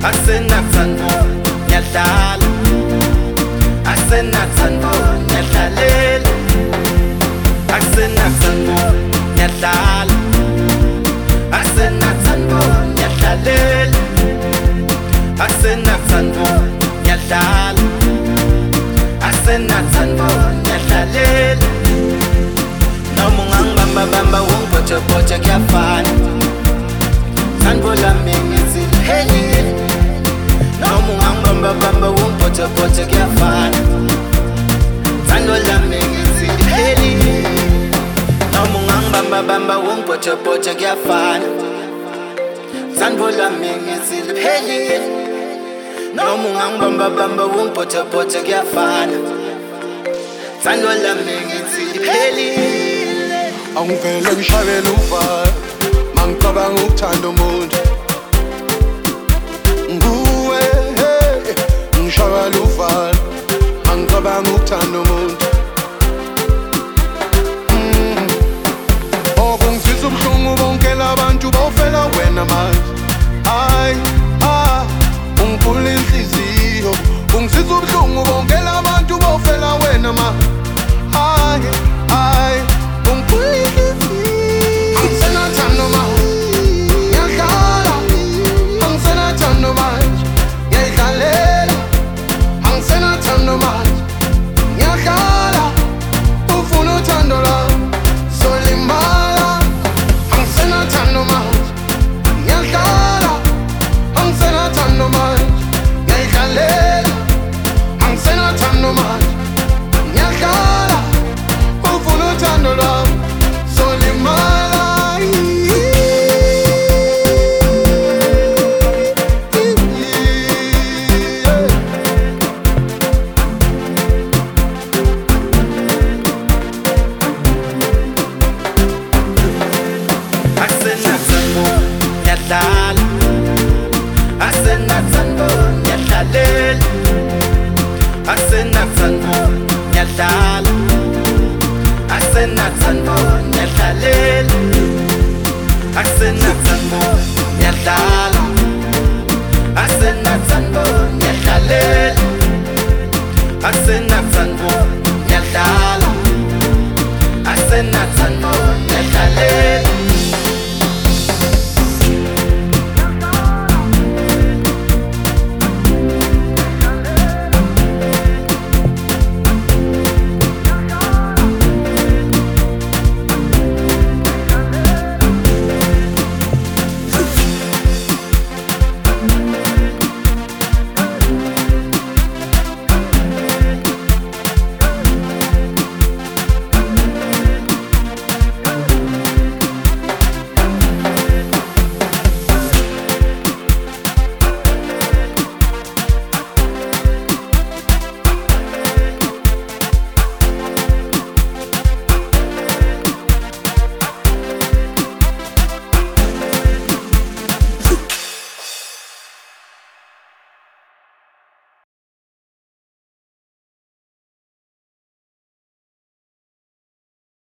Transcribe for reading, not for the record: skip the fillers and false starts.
Asenathando ngiyadlala, asenathando ngiyadlalela, asenathando ngiyadlala, asenathando ngiyadlalela, asenathando ngiyadlala, asenathando ngiyadlalela. Noma ungangibamba bamba ungibhothebhothe kuyafana, thando lami ngiziphelile. Noma ungangibamba bamba ungibhothebhothe kuyafana, thando lami ngiziphelile. Noma ungangibamba bamba ungibhothebhothe kuyafana, thando lami ngiziphelile. Noma ungangibamba bamba ungibhothebhothe kuyafana, thando lami ngiziphelile. Angivele ngishayele uvalo mangicabanga ukuthanda umuntu nguwe, hey, ngishayele uvalo mangicabanga ukuthanda umuntu. Okungizwisa ubuhlungu bonke labantu bawufela wena manje. Hayi, ungiphula inhliziyo. Ungizwisa ubuhlungu bonke labantu bawufela wena manje. Hayi, ungiphula inhliziyo. Angisenathando manje, ngiyadlala. Angisenathando manje, ngiyayidlalela. Angisenathando manje, ngiyadlala. Ufuna uthando lwami solimala. Angisenathando manje, ngiyadlala. Angisenathando manje, ngiyayidlalela. Angisenathando manje, ngiyadlala. Ufuna uthando lwami solimala. Asenathando ngiyadlala, asenathando ngiyadlalela, asenathando ngiyadlala, asenathando ngiyadlalela, asenathando ngiyadlala, asenathando ngiyadlalela, asenathando ngiyadlala, asenathando ngiyadlalela.